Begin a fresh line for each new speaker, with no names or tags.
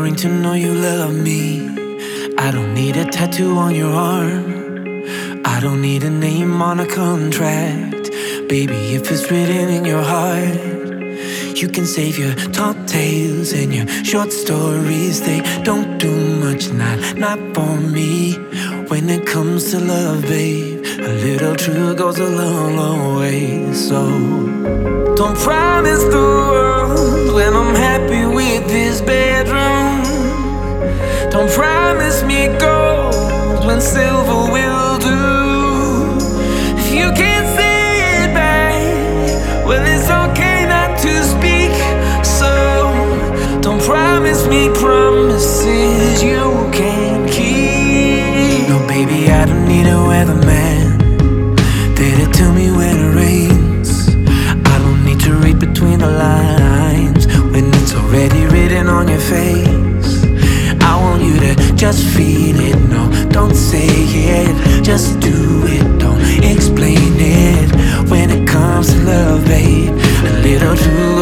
ring to know you love me. I don't need a tattoo on your arm. I don't need a name on a contract. Baby, if it's written in your heart, you can save your tall tales and your short stories. They don't do much, not for me. When it comes to love, babe, a little truth goes a long, long way. So don't promise the world when I'm happy with this bedroom. Don't promise me gold when silver will do. If you can't say it back, well, it's okay not to speak. So don't promise me promises you can't keep. No, baby, I don't need a weatherman there to tell me when it rains. I don't need to read between the lines when it's already written on your face. I want you to just feel it. No, don't say it, just do it. Don't explain it. When it comes to love, babe, a little true